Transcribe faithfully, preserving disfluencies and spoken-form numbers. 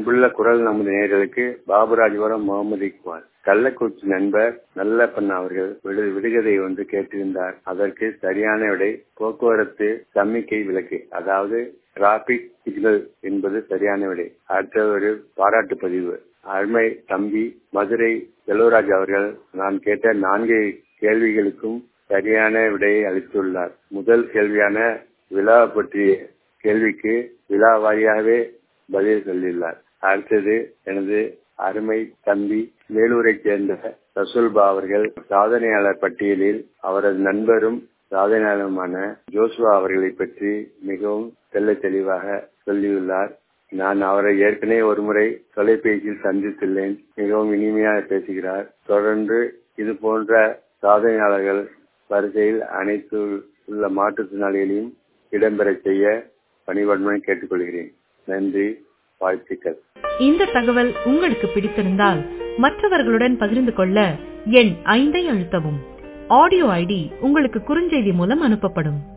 அன்புள்ள குரல் நமது நேயர்களுக்கு பாபுராஜபுரம் முகமது இக்பால். கள்ளக்குறிச்சி நண்பர் நல்லப்பன் அவர்கள் விடு விடுகதை ஒன்று கேட்டிருந்தார். அதற்கு சரியான விடை போக்குவரத்து சமிக்கை விளக்கு, அதாவது டிராபிக் சிக்னல் என்பது சரியான விடை. அடுத்த ஒரு பாராட்டு பதிவு. அருமை தம்பி மதுரை செல்வராஜ் அவர்கள் நான் கேட்ட நான்கு கேள்விகளுக்கும் சரியான விடையை அளித்துள்ளார். முதல் கேள்வியான விழா பற்றிய கேள்விக்கு விழா வாரியாகவே பதில் சொல்லியுள்ளார். அடுத்தது எனது அருமை தம்பி வேலூரை சேர்ந்த ரசூல்பா அவர்கள் சாதனையாளர் பட்டியலில் அவரது நண்பரும் சாதனையாளருமான ஜோசுவா அவர்களை பற்றி மிகவும் தெள்ள தெளிவாக சொல்லியுள்ளார். நான் அவரை ஏற்கனவே ஒரு முறை தொலைபேசியில் சந்தித்துள்ளேன். மிகவும் இனிமையாக பேசுகிறார். தொடர்ந்து இது போன்ற சாதனையாளர்கள் வரிசையில் அனைத்து உள்ள மாற்றுத்திறனாளிகளையும் இடம்பெற செய்ய பணிவன்முறை கேட்டுக்கொள்கிறேன். நன்றி, வாழ்த்துக்கள். இந்த தகவல் உங்களுக்கு பிடித்திருந்தால் மற்றவர்களுடன் பகிர்ந்து கொள்ள எண் ஐந்தை அழுத்தவும். ஆடியோ ஐடி உங்களுக்கு குறுஞ்செய்தி மூலம் அனுப்பப்படும்.